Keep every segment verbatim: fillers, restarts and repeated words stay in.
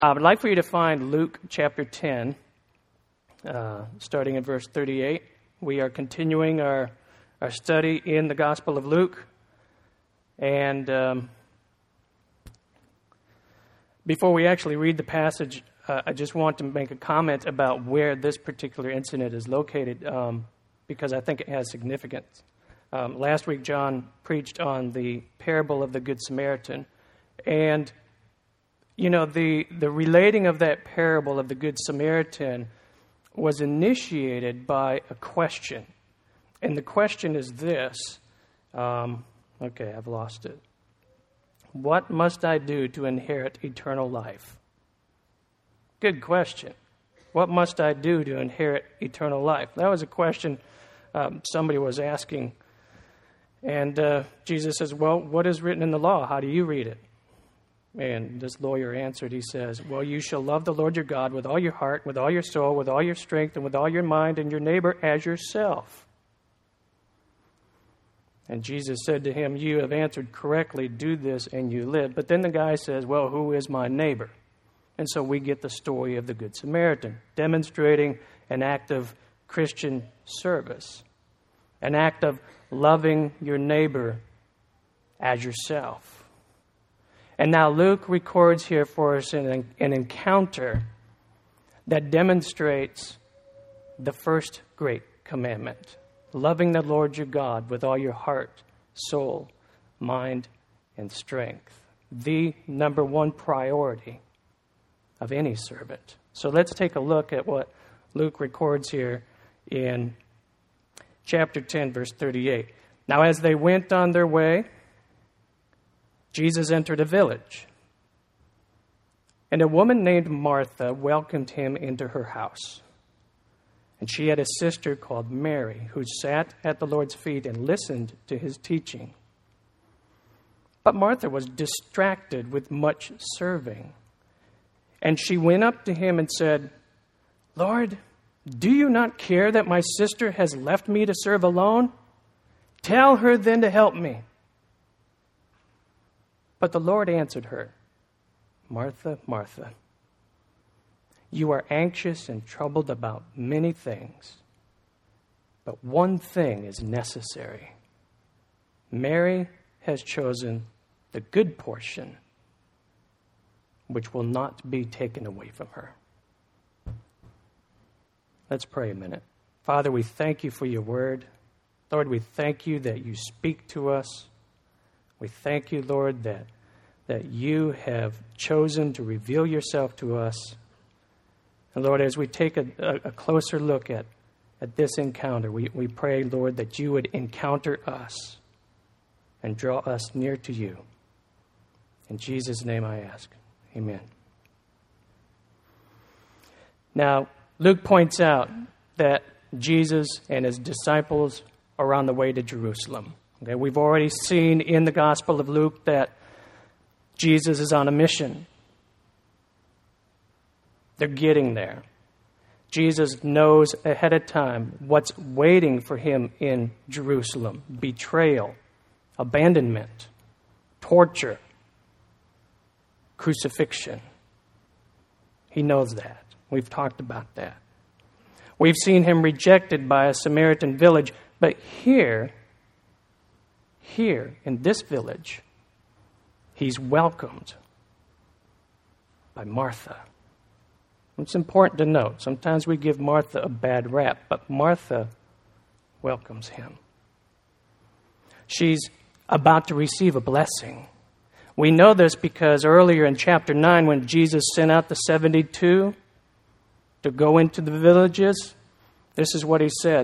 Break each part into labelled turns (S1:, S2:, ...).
S1: I would like for you to find Luke chapter ten, uh, starting in verse thirty-eight. We are continuing our, our study in the Gospel of Luke. And um, before we actually read the passage, uh, I just want to make a comment about where this particular incident is located, um, because I think it has significance. Um, last week, John preached on the parable of the Good Samaritan. And You know, the, the relating of that parable of the Good Samaritan was initiated by a question. And the question is this. Um, okay, I've lost it. What must I do to inherit eternal life? Good question. What must I do to inherit eternal life? That was a question um, somebody was asking. And uh, Jesus says, well, what is written in the law? How do you read it? And this lawyer answered, he says, well, you shall love the Lord your God with all your heart, with all your soul, with all your strength, and with all your mind, and your neighbor as yourself. And Jesus said to him, you have answered correctly, do this and you live. But then the guy says, well, who is my neighbor? And so we get the story of the Good Samaritan, demonstrating an act of Christian service, an act of loving your neighbor as yourself. And now Luke records here for us an, an encounter that demonstrates the first great commandment, loving the Lord your God with all your heart, soul, mind, and strength. The number one priority of any servant. So let's take a look at what Luke records here in chapter ten, verse thirty-eight. Now as they went on their way, Jesus entered a village, and a woman named Martha welcomed him into her house. And she had a sister called Mary, who sat at the Lord's feet and listened to his teaching. But Martha was distracted with much serving. And she went up to him and said, Lord, do you not care that my sister has left me to serve alone? Tell her then to help me. But the Lord answered her, Martha, Martha, you are anxious and troubled about many things, but one thing is necessary. Mary has chosen the good portion, which will not be taken away from her. Let's pray a minute. Father, we thank you for your word. Lord, we thank you that you speak to us. We thank you, Lord, that, that you have chosen to reveal yourself to us. And Lord, as we take a, a, a closer look at, at this encounter, we, we pray, Lord, that you would encounter us and draw us near to you. In Jesus' name I ask. Amen. Now, Luke points out that Jesus and his disciples are on the way to Jerusalem. Okay, we've already seen in the Gospel of Luke that Jesus is on a mission. They're getting there. Jesus knows ahead of time what's waiting for him in Jerusalem. Betrayal, abandonment, torture, crucifixion. He knows that. We've talked about that. We've seen him rejected by a Samaritan village, but here, Here, in this village, he's welcomed by Martha. It's important to note, sometimes we give Martha a bad rap, but Martha welcomes him. She's about to receive a blessing. We know this because earlier in chapter nine, when Jesus sent out the seventy-two to go into the villages, this is what he said.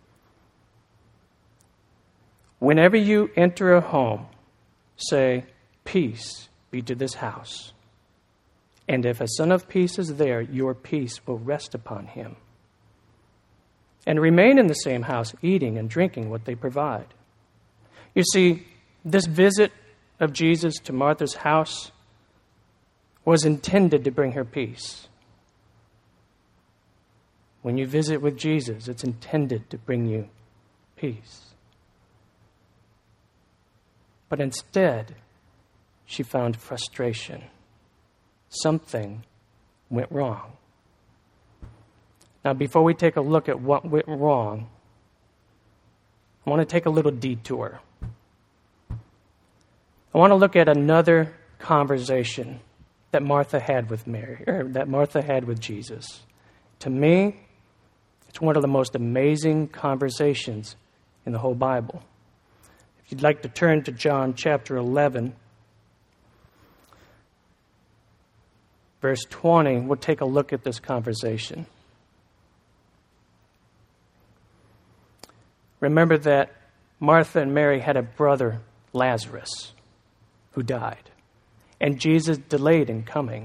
S1: Whenever you enter a home, say, peace be to this house. And if a son of peace is there, your peace will rest upon him. And remain in the same house, eating and drinking what they provide. You see, this visit of Jesus to Martha's house was intended to bring her peace. When you visit with Jesus, it's intended to bring you peace. But instead, she found frustration, something went wrong. Now, before we take a look at what went wrong, I want to take a little detour. I want to look at another conversation that Martha had with Mary, or that Martha had with Jesus. To me, it's one of the most amazing conversations in the whole Bible. If you'd like to turn to John chapter eleven, verse twenty, we'll take a look at this conversation. Remember that Martha and Mary had a brother, Lazarus, who died. And Jesus delayed in coming.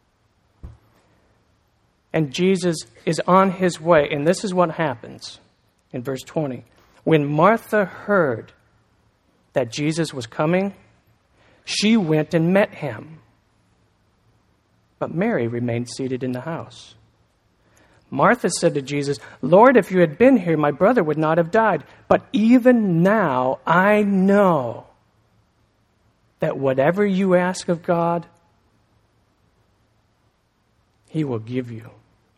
S1: And Jesus is on his way. And this is what happens in verse twenty. When Martha heard that Jesus was coming, she went and met him. But Mary remained seated in the house. Martha said to Jesus, "Lord, if you had been here, my brother would not have died. But even now I know that whatever you ask of God, he will give you."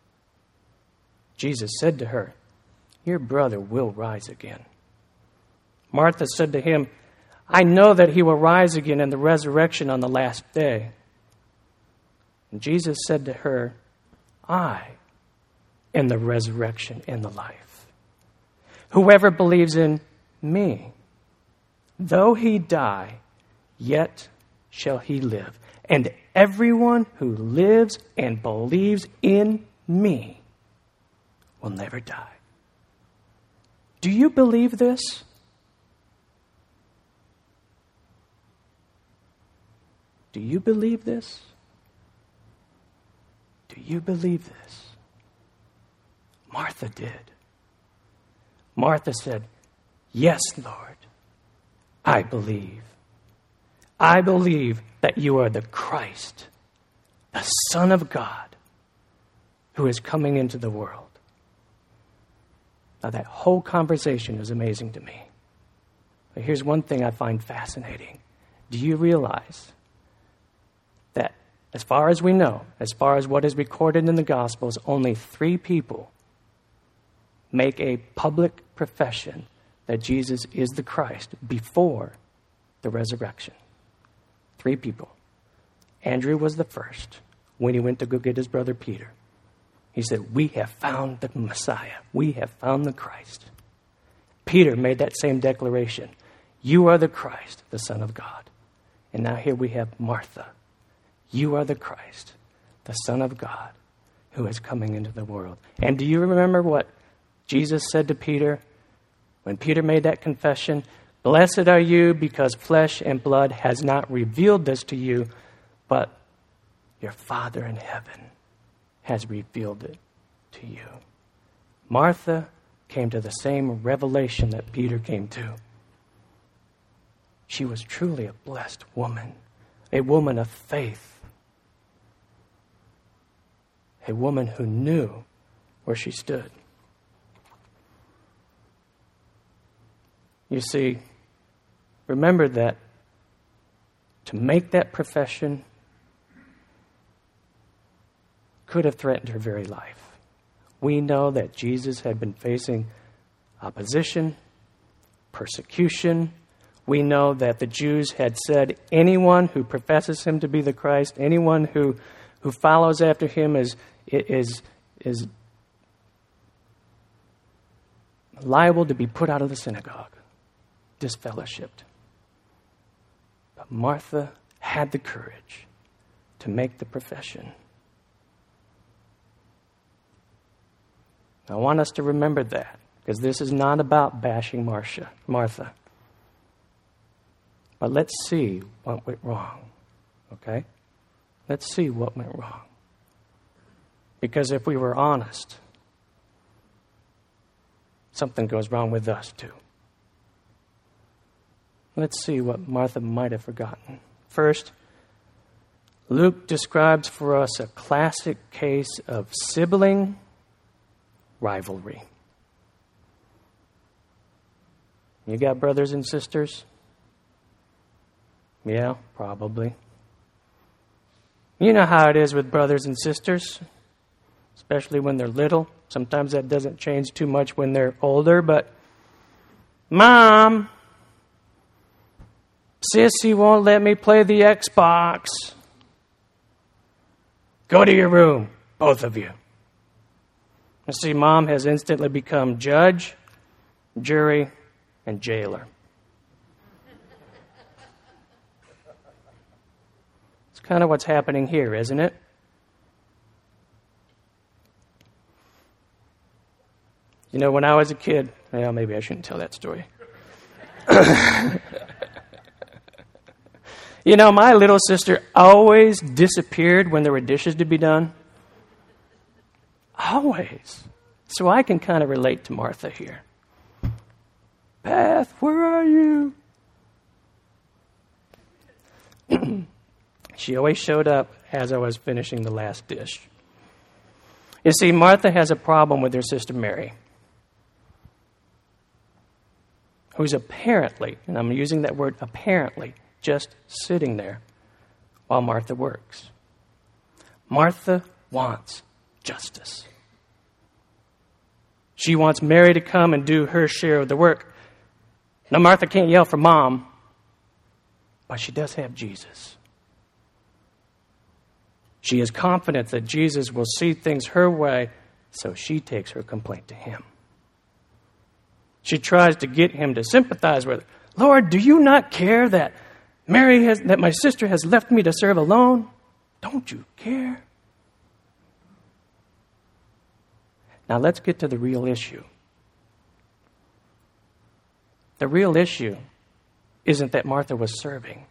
S1: Jesus said to her, "Your brother will rise again." Martha said to him, "I know that he will rise again in the resurrection on the last day." And Jesus said to her, "I am the resurrection and the life. Whoever believes in me, though he die, yet shall he live. And everyone who lives and believes in me will never die." Do you believe this? Do you believe this? Do you believe this? Martha did. Martha said, "Yes, Lord, I believe. I believe that you are the Christ, the Son of God, who is coming into the world." Now, that whole conversation is amazing to me. But here's one thing I find fascinating. Do you realize that, as far as we know, as far as what is recorded in the Gospels, only three people make a public profession that Jesus is the Christ before the resurrection? Three people. Andrew was the first when he went to go get his brother Peter. He said, "We have found the Messiah. We have found the Christ." Peter made that same declaration. "You are the Christ, the Son of God." And now here we have Martha. "You are the Christ, the Son of God, who is coming into the world." And do you remember what Jesus said to Peter when Peter made that confession? "Blessed are you because flesh and blood has not revealed this to you, but your Father in heaven has revealed it to you." Martha came to the same revelation that Peter came to. She was truly a blessed woman, a woman of faith, a woman who knew where she stood. You see, remember that to make that profession could have threatened her very life. We know that Jesus had been facing opposition, persecution. We know that the Jews had said anyone who professes him to be the Christ, anyone who, who follows after him is, is, is liable to be put out of the synagogue, disfellowshipped. But Martha had the courage to make the profession. I want us to remember that, because this is not about bashing Marcia, Martha. But let's see what went wrong, okay? Let's see what went wrong. Because if we were honest, something goes wrong with us too. Let's see what Martha might have forgotten. First, Luke describes for us a classic case of sibling rivalry. You got brothers and sisters? Yeah, probably. You know how it is with brothers and sisters, especially when they're little. Sometimes that doesn't change too much when they're older, but Mom, Sissy won't let me play the Xbox. Go to your room, both of you. You see, Mom has instantly become judge, jury, and jailer. It's kind of what's happening here, isn't it? You know, when I was a kid, well, maybe I shouldn't tell that story. You know, my little sister always disappeared when there were dishes to be done. Always. So I can kind of relate to Martha here. Beth, where are you? She always showed up as I was finishing the last dish. You see, Martha has a problem with her sister Mary, who's apparently, and I'm using that word apparently, just sitting there while Martha works. Martha wants justice. She wants Mary to come and do her share of the work. Now, Martha can't yell for Mom, but she does have Jesus. She is confident that Jesus will see things her way, so she takes her complaint to him. She tries to get him to sympathize with her. Lord, do you not care that Mary has, that my sister has left me to serve alone? Don't you care? Now let's get to the real issue. The real issue isn't that Martha was serving.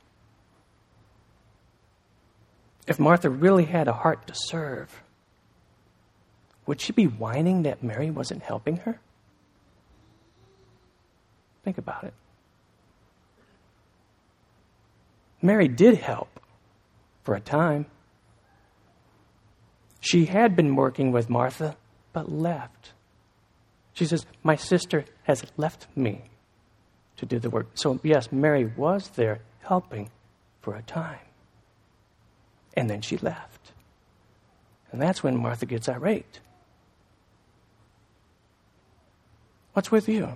S1: If Martha really had a heart to serve, would she be whining that Mary wasn't helping her? Think about it. Mary did help for a time. She had been working with Martha, but left. She says, my sister has left me to do the work. So yes, Mary was there helping for a time. And then she left. And that's when Martha gets irate. What's with you?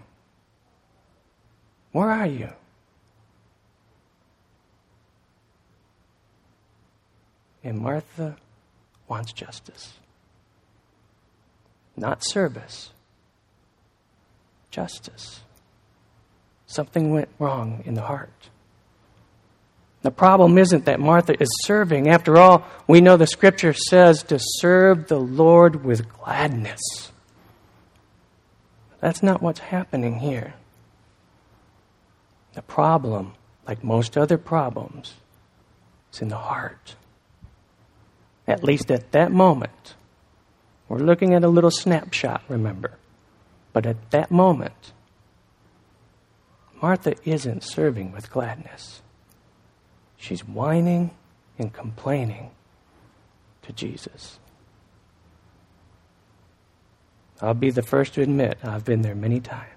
S1: Where are you? And Martha wants justice. Not service. Justice. Something went wrong in the heart. The problem isn't that Martha is serving. After all, we know the Scripture says to serve the Lord with gladness. That's not what's happening here. The problem, like most other problems, is in the heart. At least at that moment. We're looking at a little snapshot, remember. But at that moment, Martha isn't serving with gladness. She's whining and complaining to Jesus. I'll be the first to admit I've been there many times.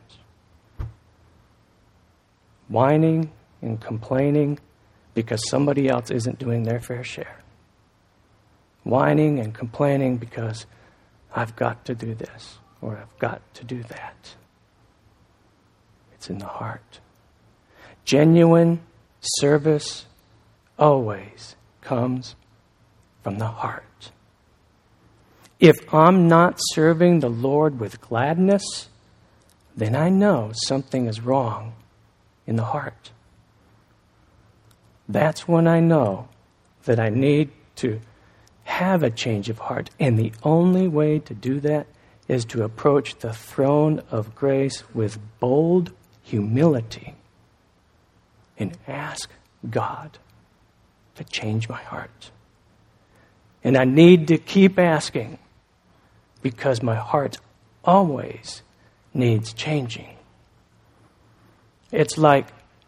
S1: Whining and complaining because somebody else isn't doing their fair share. Whining and complaining because I've got to do this or I've got to do that. It's in the heart. Genuine service always comes from the heart. If I'm not serving the Lord with gladness, then I know something is wrong in the heart. That's when I know that I need to have a change of heart. And the only way to do that is to approach the throne of grace with bold humility and ask God to change my heart. And I need to keep asking because my heart always needs changing. It's like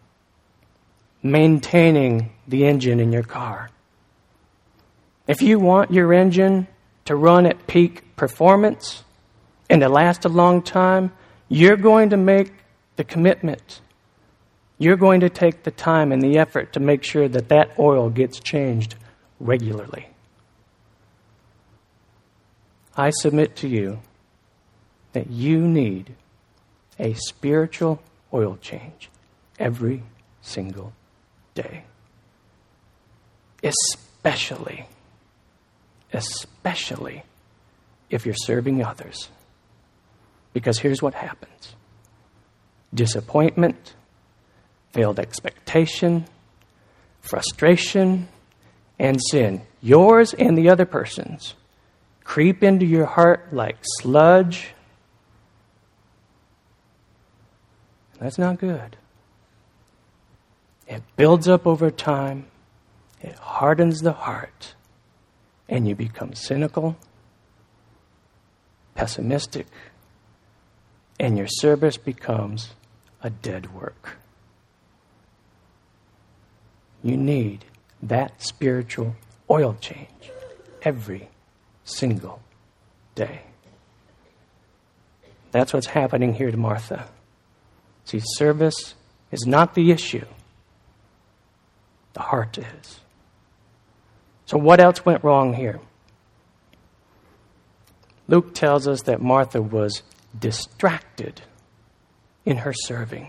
S1: maintaining the engine in your car. If you want your engine to run at peak performance and to last a long time, you're going to make the commitment. You're going to take the time and the effort to make sure that that oil gets changed regularly. I submit to you that you need a spiritual oil change every single day. Especially, especially if you're serving others. Because here's what happens. Disappointment, failed expectation, frustration, and sin, yours and the other person's, creep into your heart like sludge. That's not good. It builds up over time. It hardens the heart. And you become cynical, pessimistic, and your service becomes a dead work. You need that spiritual oil change every single day. That's what's happening here to Martha. See, service is not the issue. The heart is. So what else went wrong here? Luke tells us that Martha was distracted in her serving.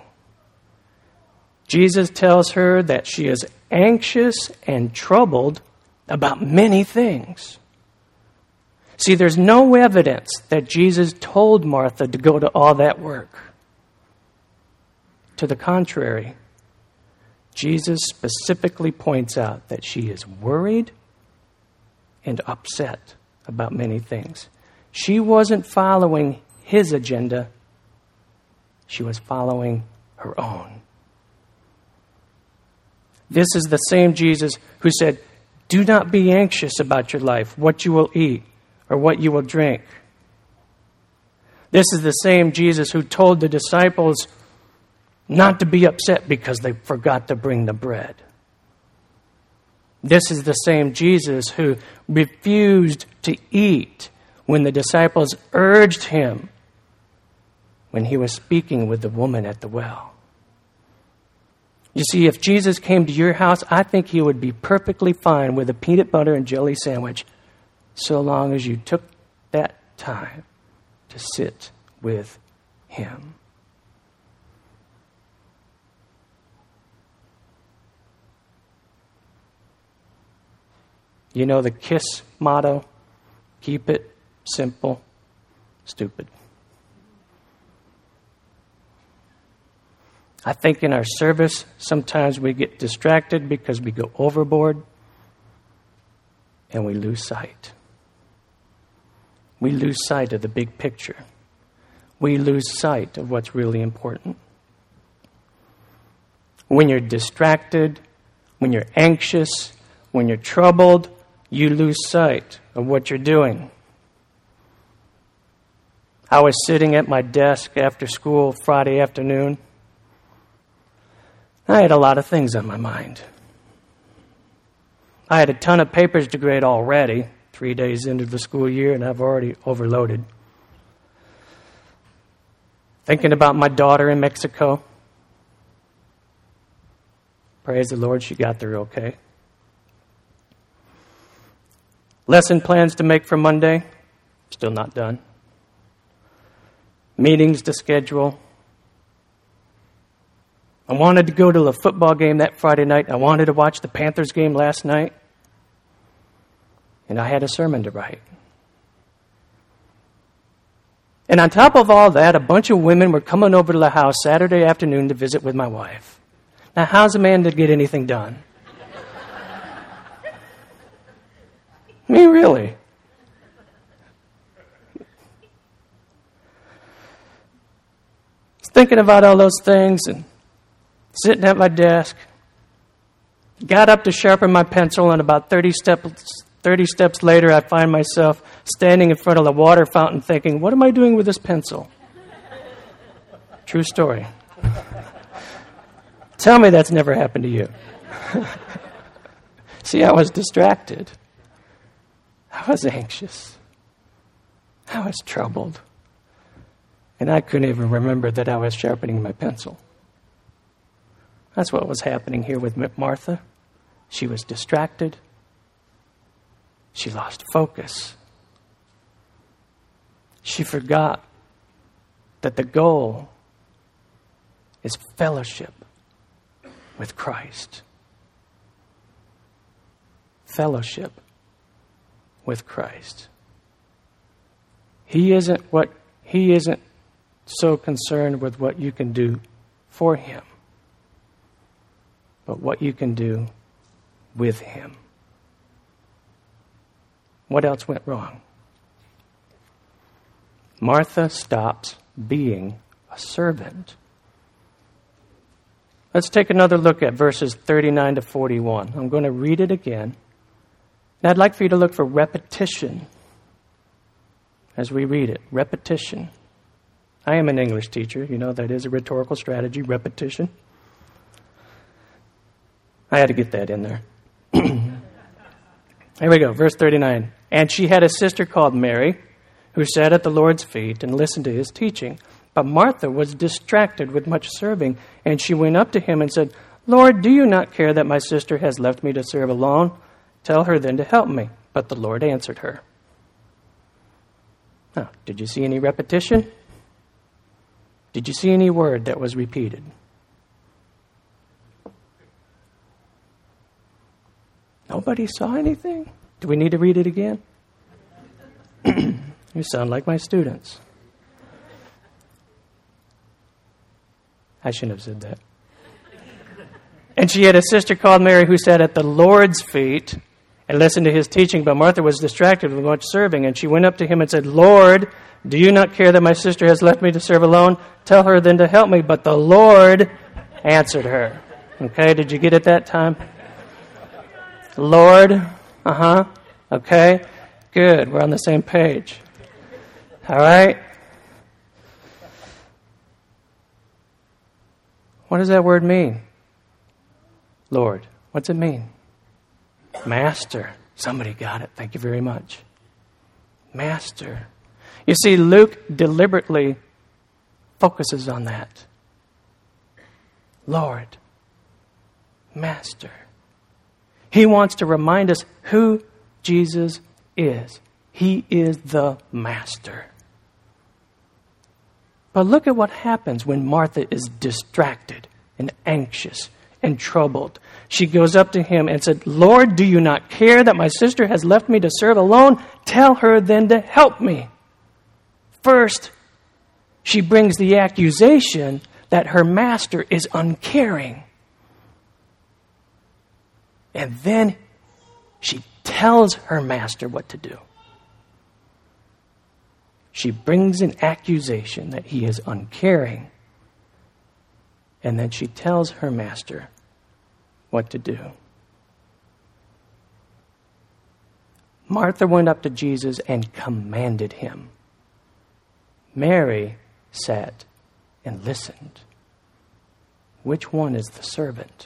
S1: Jesus tells her that she is anxious and troubled about many things. See, there's no evidence that Jesus told Martha to go to all that work. To the contrary, Jesus specifically points out that she is worried and upset about many things. She wasn't following his agenda. She was following her own. This is the same Jesus who said, "Do not be anxious about your life, what you will eat or what you will drink." This is the same Jesus who told the disciples not to be upset because they forgot to bring the bread. This is the same Jesus who refused to eat when the disciples urged him when he was speaking with the woman at the well. You see, if Jesus came to your house, I think he would be perfectly fine with a peanut butter and jelly sandwich so long as you took that time to sit with him. You know the KISS motto? Keep it simple, stupid. I think in our service, sometimes we get distracted because we go overboard and we lose sight. We lose sight of the big picture. We lose sight of what's really important. When you're distracted, when you're anxious, when you're troubled, you lose sight of what you're doing. I was sitting at my desk after school Friday afternoon. I had a lot of things on my mind. I had a ton of papers to grade already, three days into the school year, and I've already overloaded. Thinking about my daughter in Mexico. Praise the Lord, she got there okay. Lesson plans to make for Monday, still not done. Meetings to schedule. I wanted to go to a football game that Friday night. I wanted to watch the Panthers game last night. And I had a sermon to write. And on top of all that, a bunch of women were coming over to the house Saturday afternoon to visit with my wife. Now, how's a man to get anything done? I mean, really. Thinking about all those things and sitting at my desk, got up to sharpen my pencil, and about thirty steps, thirty steps later, I find myself standing in front of the water fountain thinking, what am I doing with this pencil? True story. Tell me that's never happened to you. See, I was distracted. I was anxious. I was troubled. And I couldn't even remember that I was sharpening my pencil. That's what was happening here with Martha. She was distracted. She lost focus. She forgot that the goal is fellowship with Christ. Fellowship with Christ. He isn't what he isn't so concerned with what you can do for him, but what you can do with him. What else went wrong? Martha stops being a servant. Let's take another look at verses thirty-nine to forty-one. I'm going to read it again. And I'd like for you to look for repetition as we read it. Repetition. I am an English teacher. You know, that is a rhetorical strategy, repetition. I had to get that in there. Here we go, verse thirty-nine. And she had a sister called Mary, who sat at the Lord's feet and listened to his teaching. But Martha was distracted with much serving, and she went up to him and said, Lord, do you not care that my sister has left me to serve alone? Tell her then to help me. But the Lord answered her. Now, did you see any repetition? Did you see any word that was repeated? Nobody saw anything? Do we need to read it again? You sound like my students. I shouldn't have said that. And she had a sister called Mary who sat at the Lord's feet and listened to his teaching, but Martha was distracted with much serving, and she went up to him and said, Lord, do you not care that my sister has left me to serve alone? Tell her then to help me. But the Lord answered her. Okay, did you get it that time? Lord, uh-huh, okay, good, we're on the same page. All right? What does that word mean? Lord, what's it mean? Master. Somebody got it. Thank you very much. Master. You see, Luke deliberately focuses on that. Lord. Master. He wants to remind us who Jesus is. He is the Master. But look at what happens when Martha is distracted and anxious and troubled. She goes up to him and said, Lord, do you not care that my sister has left me to serve alone? Tell her then to help me. First, she brings the accusation that her master is uncaring. And then she tells her master what to do. She brings an accusation that he is uncaring. And then she tells her master what to do. Martha went up to Jesus and commanded him. Mary sat and listened. Which one is the servant?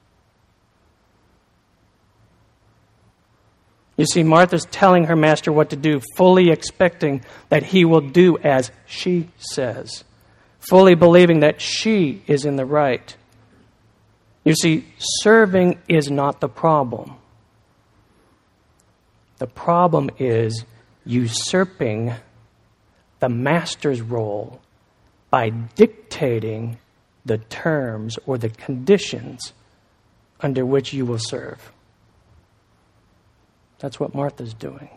S1: You see, Martha's telling her master what to do, fully expecting that he will do as she says, fully believing that she is in the right. You see, serving is not the problem. The problem is usurping the master's role by dictating the terms or the conditions under which you will serve. That's what Martha's doing.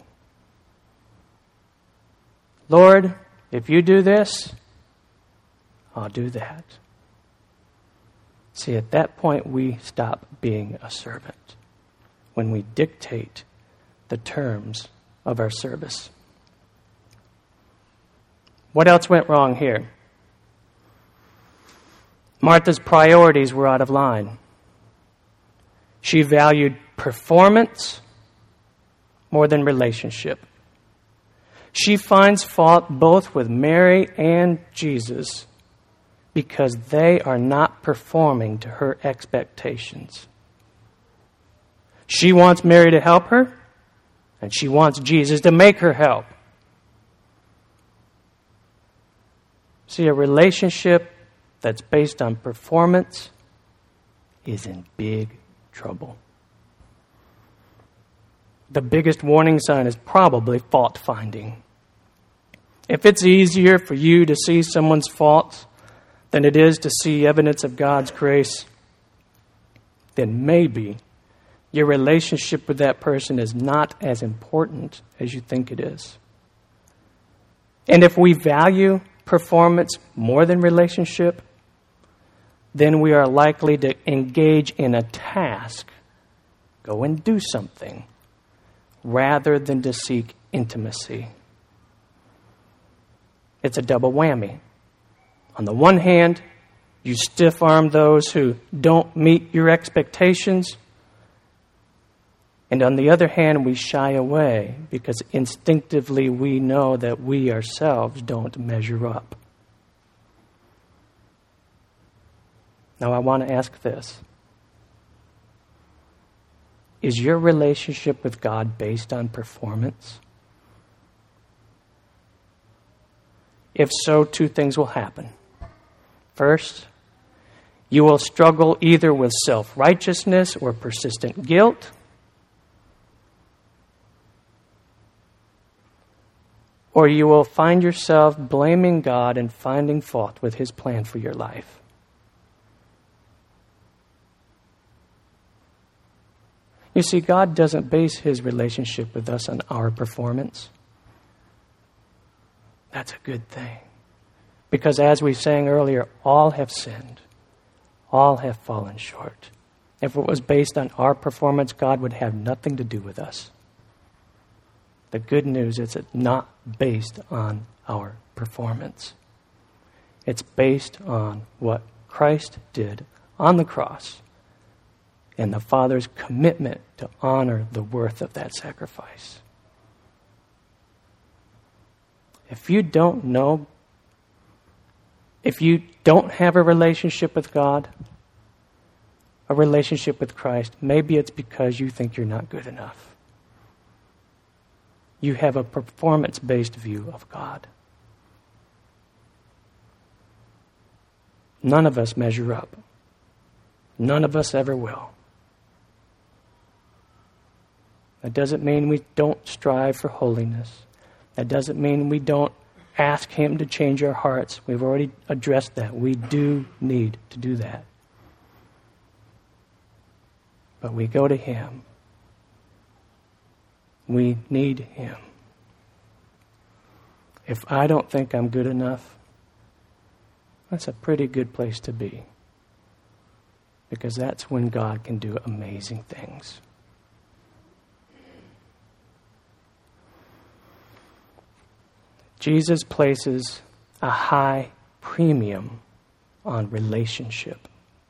S1: Lord, if you do this, I'll do that. See, at that point, we stop being a servant when we dictate the terms of our service. What else went wrong here? Martha's priorities were out of line. She valued performance more than relationship. She finds fault both with Mary and Jesus because they are not performing to her expectations. She wants Mary to help her, and she wants Jesus to make her help. See, a relationship that's based on performance is in big trouble. The biggest warning sign is probably fault-finding. If it's easier for you to see someone's faults than it is to see evidence of God's grace, then maybe your relationship with that person is not as important as you think it is. And if we value performance more than relationship, then we are likely to engage in a task, go and do something, rather than to seek intimacy. It's a double whammy. On the one hand, you stiff-arm those who don't meet your expectations. And on the other hand, we shy away because instinctively we know that we ourselves don't measure up. Now I want to ask this. Is your relationship with God based on performance? If so, two things will happen. First, you will struggle either with self-righteousness or persistent guilt. Or you will find yourself blaming God and finding fault with His plan for your life. You see, God doesn't base His relationship with us on our performance. That's a good thing. Because as we sang earlier, all have sinned. All have fallen short. If it was based on our performance, God would have nothing to do with us. The good news is it's not based on our performance. It's based on what Christ did on the cross and the Father's commitment to honor the worth of that sacrifice. If you don't know, if you don't have a relationship with God, a relationship with Christ, maybe it's because you think you're not good enough. You have a performance-based view of God. None of us measure up. None of us ever will. That doesn't mean we don't strive for holiness. That doesn't mean we don't ask Him to change our hearts. We've already addressed that. We do need to do that. But we go to Him. We need Him. If I don't think I'm good enough, that's a pretty good place to be. Because that's when God can do amazing things. Jesus places a high premium on relationship,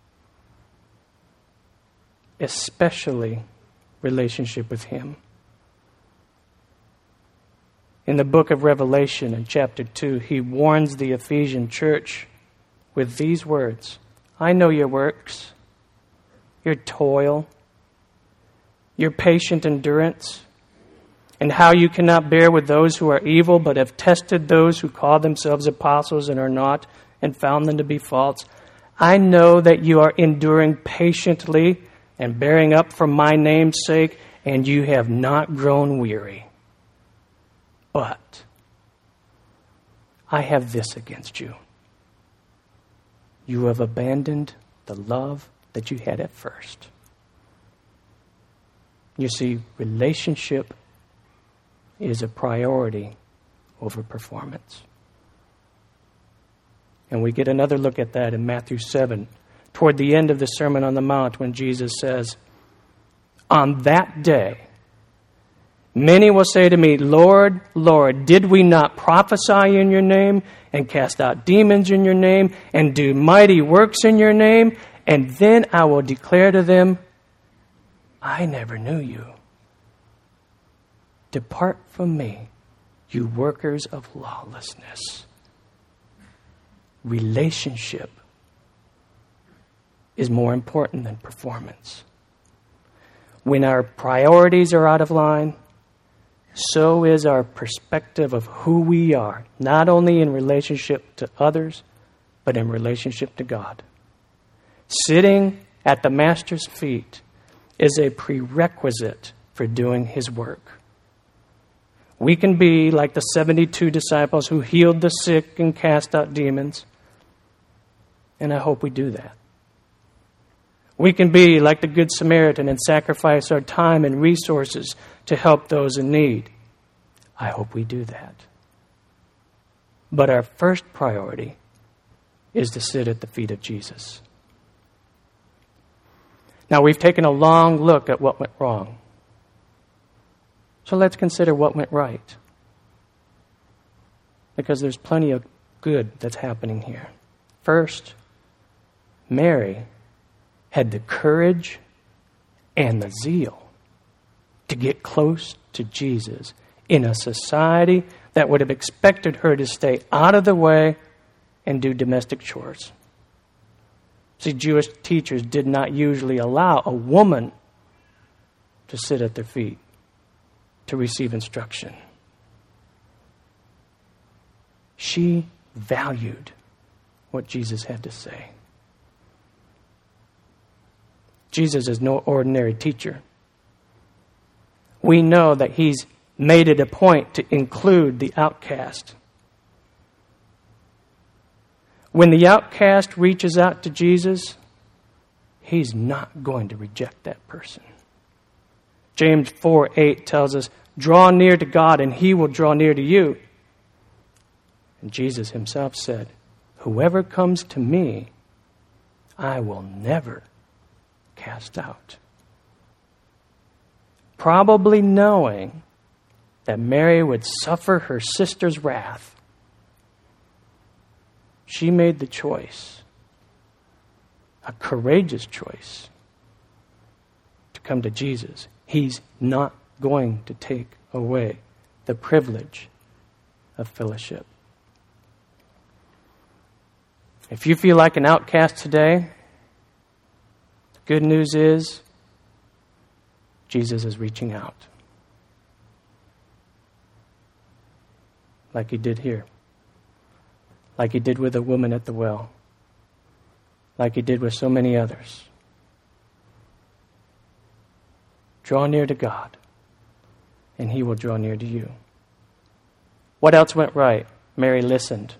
S1: especially relationship with Him. In the book of Revelation, in chapter two, He warns the Ephesian church with these words: I know your works, your toil, your patient endurance, and how you cannot bear with those who are evil, but have tested those who call themselves apostles and are not, and found them to be false. I know that you are enduring patiently and bearing up for my name's sake, and you have not grown weary. But I have this against you. You have abandoned the love that you had at first. You see, relationship is a priority over performance. And we get another look at that in Matthew seven, toward the end of the Sermon on the Mount, when Jesus says, on that day, many will say to me, Lord, Lord, did we not prophesy in your name and cast out demons in your name and do mighty works in your name? And then I will declare to them, I never knew you. Depart from me, you workers of lawlessness. Relationship is more important than performance. When our priorities are out of line, so is our perspective of who we are, not only in relationship to others, but in relationship to God. Sitting at the Master's feet is a prerequisite for doing His work. We can be like the seventy-two disciples who healed the sick and cast out demons. And I hope we do that. We can be like the Good Samaritan and sacrifice our time and resources to help those in need. I hope we do that. But our first priority is to sit at the feet of Jesus. Now, we've taken a long look at what went wrong. So let's consider what went right. Because there's plenty of good that's happening here. First, Mary had the courage and the zeal to get close to Jesus in a society that would have expected her to stay out of the way and do domestic chores. See, Jewish teachers did not usually allow a woman to sit at their feet to receive instruction. She valued what Jesus had to say. Jesus is no ordinary teacher. We know that he's made it a point to include the outcast. When the outcast reaches out to Jesus, he's not going to reject that person. James four eight tells us, draw near to God and he will draw near to you. And Jesus himself said, whoever comes to me, I will never cast out. Probably knowing that Mary would suffer her sister's wrath, she made the choice, a courageous choice, to come to Jesus. He's not going to take away the privilege of fellowship. If you feel like an outcast today, the good news is Jesus is reaching out. Like he did here. Like he did with the woman at the well. Like he did with so many others. Draw near to God, and he will draw near to you. What else went right? Mary listened.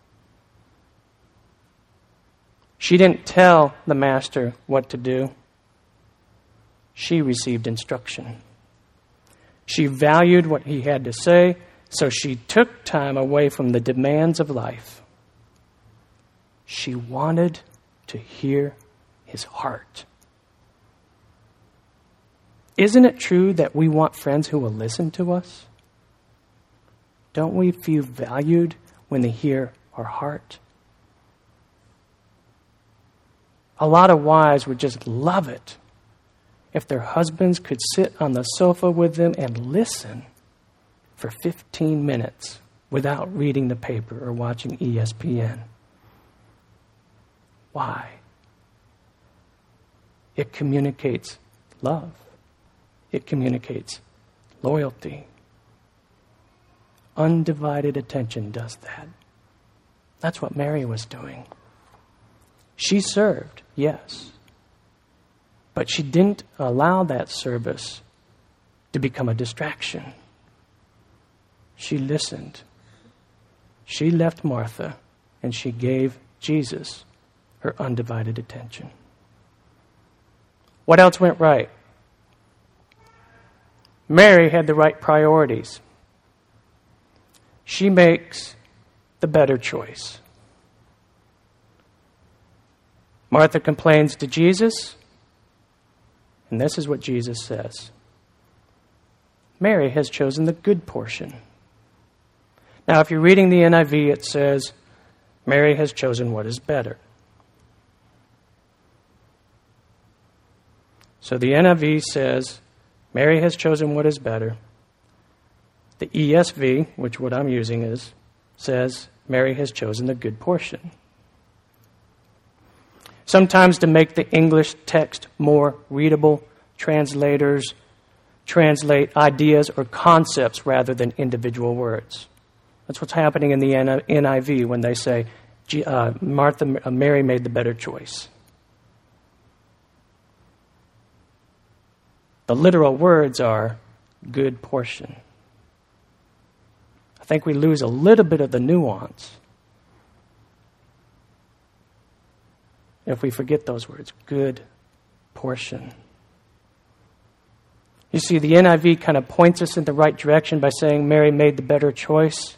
S1: She didn't tell the master what to do. She received instruction. She valued what he had to say, so she took time away from the demands of life. She wanted to hear his heart. Isn't it true that we want friends who will listen to us? Don't we feel valued when they hear our heart? A lot of wives would just love it if their husbands could sit on the sofa with them and listen for fifteen minutes without reading the paper or watching E S P N. Why? It communicates love. It communicates loyalty. Undivided attention does that. That's what Mary was doing. She served, yes. But she didn't allow that service to become a distraction. She listened. She left Martha, and she gave Jesus her undivided attention. What else went right? Mary had the right priorities. She makes the better choice. Martha complains to Jesus, and this is what Jesus says. Mary has chosen the good portion. Now, if you're reading the N I V, it says, Mary has chosen what is better. So the N I V says, Mary has chosen what is better. The E S V, which what I'm using is, says, Mary has chosen the good portion. Sometimes to make the English text more readable, translators translate ideas or concepts rather than individual words. That's what's happening in the N I V when they say, uh, Martha, uh, Mary made the better choice. The literal words are good portion. think we lose a little bit of the nuance if we forget those words. Good portion. You see, the N I V kind of points us in the right direction by saying Mary made the better choice.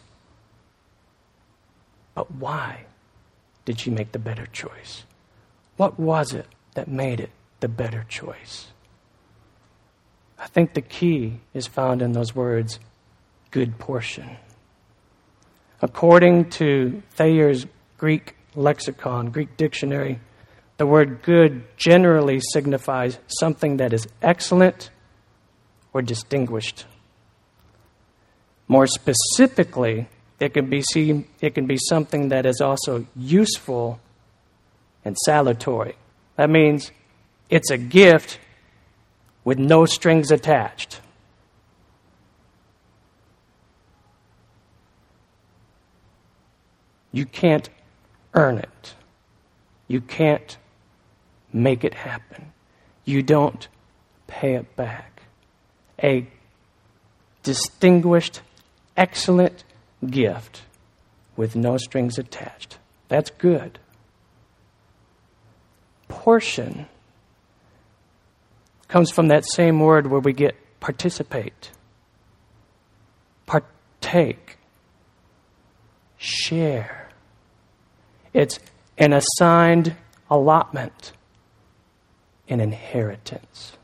S1: But why did she make the better choice? What was it that made it the better choice? I think the key is found in those words, good portion. According to Thayer's Greek lexicon, Greek dictionary, the word good generally signifies something that is excellent or distinguished. More specifically, it can be seen, it can be something that is also useful and salutary. That means it's a gift with no strings attached. You can't earn it. You can't make it happen. You don't pay it back. A distinguished, excellent gift with no strings attached. That's good. Portion comes from that same word where we get participate, partake, share. It's an assigned allotment, an inheritance.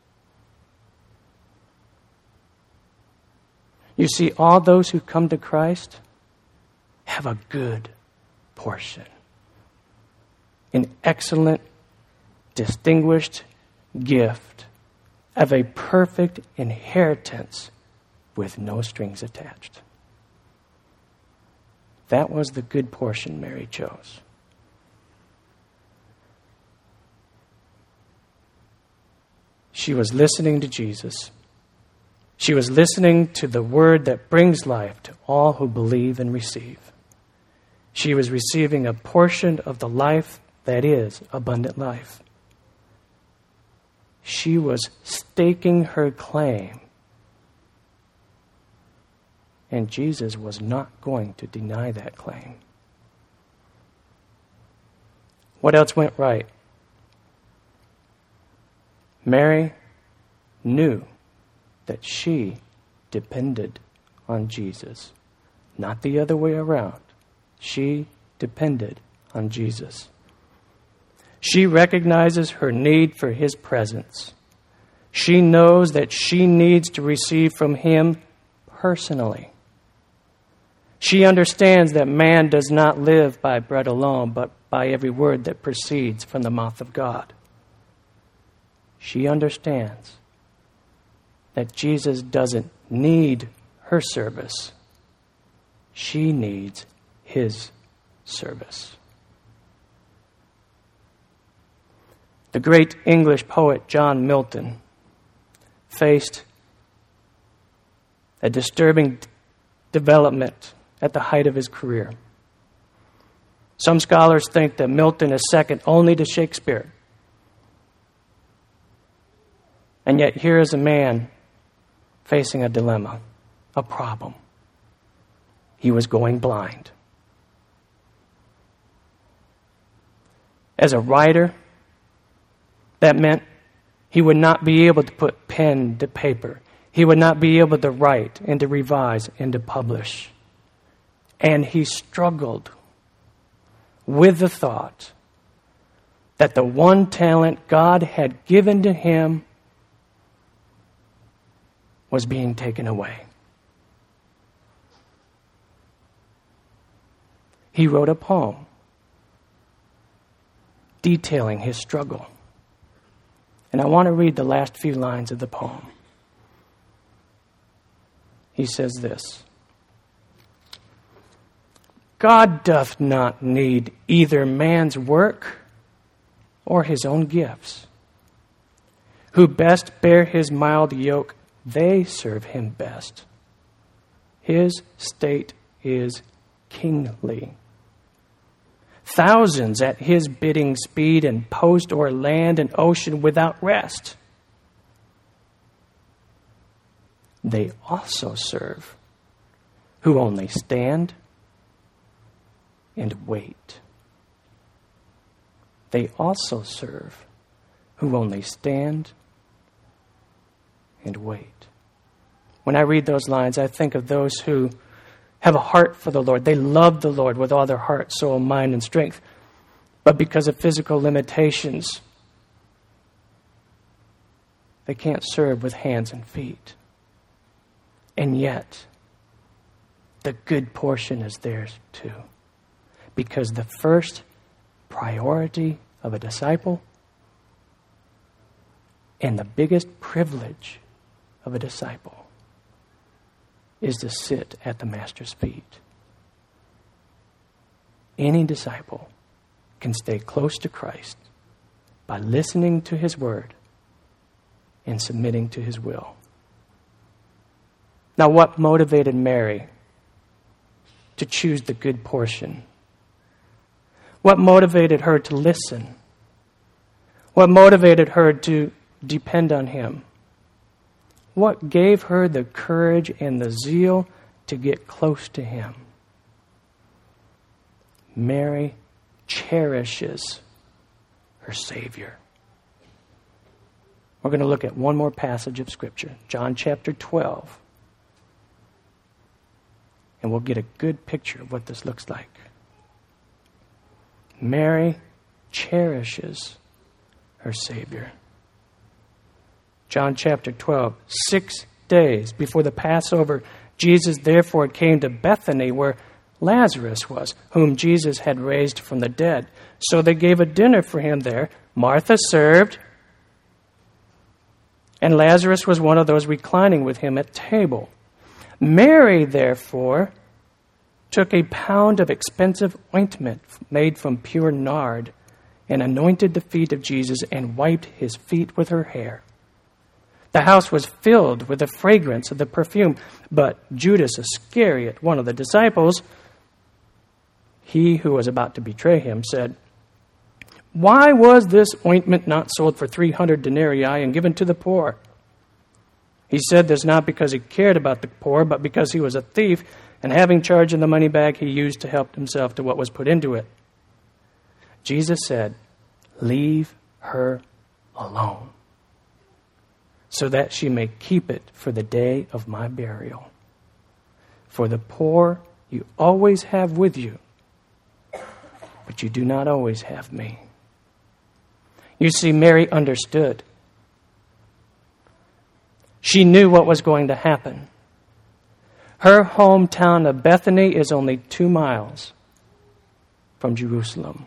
S1: You see, all those who come to Christ have a good portion. An excellent, distinguished gift of a perfect inheritance with no strings attached. That was the good portion Mary chose. She was listening to Jesus. She was listening to the word that brings life to all who believe and receive. She was receiving a portion of the life that is abundant life. She was staking her claim. And Jesus was not going to deny that claim. What else went right? Mary knew that she depended on Jesus, not the other way around. She depended on Jesus. She recognizes her need for his presence. She knows that she needs to receive from him personally. She understands that man does not live by bread alone, but by every word that proceeds from the mouth of God. She understands that Jesus doesn't need her service. She needs his service. The great English poet John Milton faced a disturbing development at the height of his career. Some scholars think that Milton is second only to Shakespeare. And yet here is a man facing a dilemma, a problem. He was going blind. As a writer, that meant he would not be able to put pen to paper. He would not be able to write and to revise and to publish. And he struggled with the thought that the one talent God had given to him was being taken away. He wrote a poem detailing his struggle. And I want to read the last few lines of the poem. He says this: God doth not need either man's work or his own gifts. Who best bear his mild yoke, they serve him best. His state is kingly. Thousands at his bidding speed and post o'er land and ocean without rest. They also serve, who only stand and wait. They also serve who only stand and wait. When I read those lines, I think of those who have a heart for the Lord. They love the Lord with all their heart, soul, mind, and strength. But because of physical limitations, they can't serve with hands and feet. And yet, the good portion is theirs too. Because the first priority of a disciple and the biggest privilege of a disciple is to sit at the Master's feet. Any disciple can stay close to Christ by listening to His word and submitting to His will. Now, what motivated Mary to choose the good portion? What motivated her to listen? What motivated her to depend on Him? What gave her the courage and the zeal to get close to Him? Mary cherishes her Savior. We're going to look at one more passage of Scripture, John chapter twelve. And we'll get a good picture of what this looks like. Mary cherishes her Savior. John chapter twelve, six days before the Passover, Jesus therefore came to Bethany where Lazarus was, whom Jesus had raised from the dead. So they gave a dinner for him there. Martha served, and Lazarus was one of those reclining with him at table. Mary, therefore, took a pound of expensive ointment made from pure nard and anointed the feet of Jesus and wiped his feet with her hair. The house was filled with the fragrance of the perfume, but Judas Iscariot, one of the disciples, he who was about to betray him, said, "Why was this ointment not sold for three hundred denarii and given to the poor?" He said this not because he cared about the poor, but because he was a thief, and having charge in the money bag, he used to help himself to what was put into it. Jesus said, "Leave her alone, so that she may keep it for the day of my burial. For the poor you always have with you, but you do not always have me." You see, Mary understood. She knew what was going to happen. Her hometown of Bethany is only two miles from Jerusalem.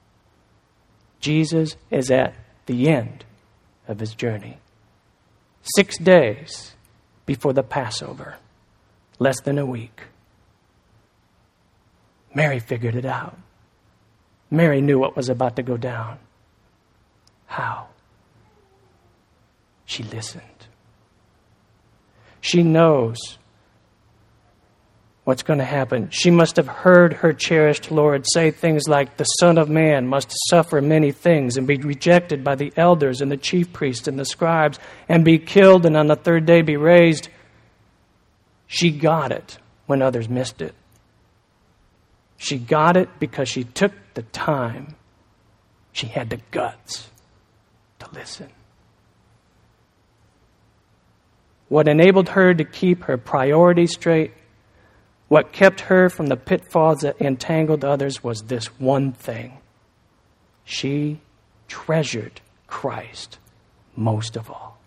S1: Jesus is at the end of his journey. Six days before the Passover, less than a week. Mary figured it out. Mary knew what was about to go down. How? She listened. She knows what's going to happen. She must have heard her cherished Lord say things like, "The Son of Man must suffer many things and be rejected by the elders and the chief priests and the scribes and be killed and on the third day be raised." She got it when others missed it. She got it because she took the time. She had the guts to listen. What enabled her to keep her priorities straight, what kept her from the pitfalls that entangled others, was this one thing. She treasured Christ most of all.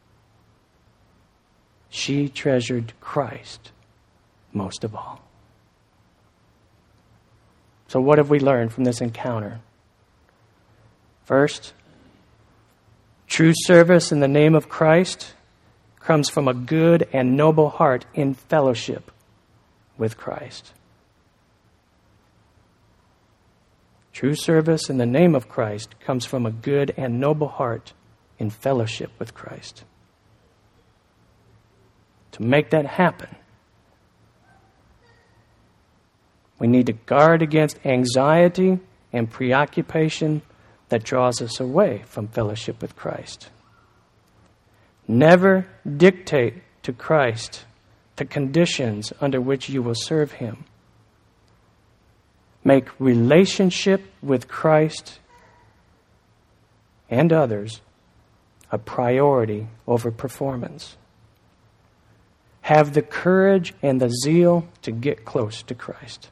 S1: She treasured Christ most of all. So what have we learned from this encounter? First, true service in the name of Christ comes from a good and noble heart in fellowship with Christ. True service in the name of Christ comes from a good and noble heart in fellowship with Christ. To make that happen, we need to guard against anxiety and preoccupation that draws us away from fellowship with Christ. Never dictate to Christ the conditions under which you will serve him. Make relationship with Christ and others a priority over performance. Have the courage and the zeal to get close to Christ.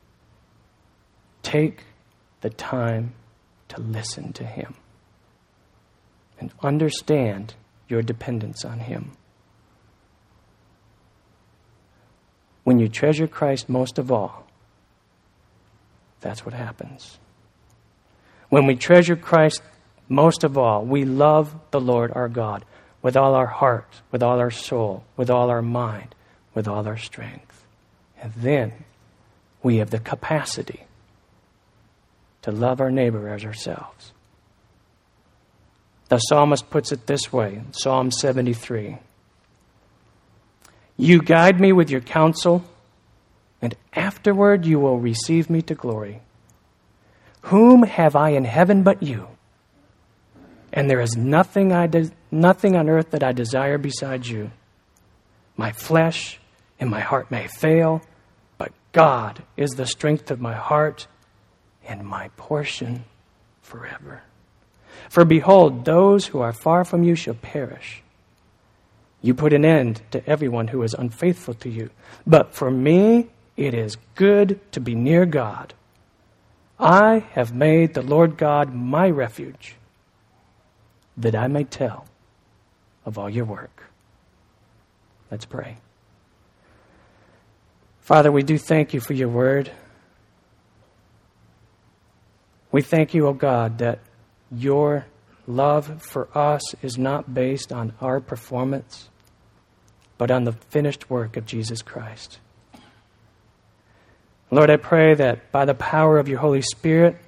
S1: Take the time to listen to him and understand your dependence on him. When you treasure Christ most of all, that's what happens. When we treasure Christ most of all, we love the Lord our God with all our heart, with all our soul, with all our mind, with all our strength. And then we have the capacity to love our neighbor as ourselves. The psalmist puts it this way in Psalm seventy-three. You guide me with your counsel, and afterward you will receive me to glory. Whom have I in heaven but you? And there is nothing I de- nothing on earth that I desire besides you. My flesh and my heart may fail, but God is the strength of my heart and my portion forever. For behold, those who are far from you shall perish. You put an end to everyone who is unfaithful to you. But for me, it is good to be near God. I have made the Lord God my refuge, that I may tell of all your work. Let's pray. Father, we do thank you for your word. We thank you, O God, that your love for us is not based on our performance, but on the finished work of Jesus Christ. Lord, I pray that by the power of your Holy Spirit,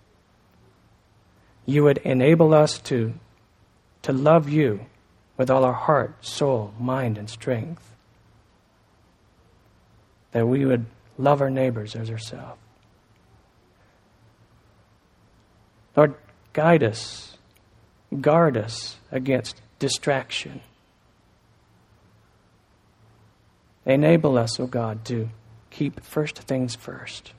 S1: you would enable us to, to love you with all our heart, soul, mind, and strength. That we would love our neighbors as ourselves. Lord, guide us, guard us against distraction. Enable us, O God, to keep first things first.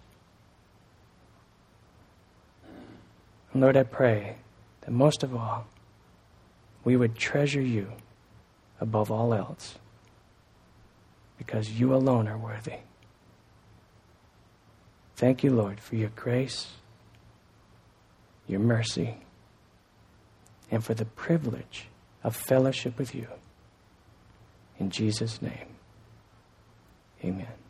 S1: And Lord, I pray that most of all, we would treasure you above all else, because you alone are worthy. Thank you, Lord, for your grace, your mercy, and for the privilege of fellowship with you. In Jesus' name, amen.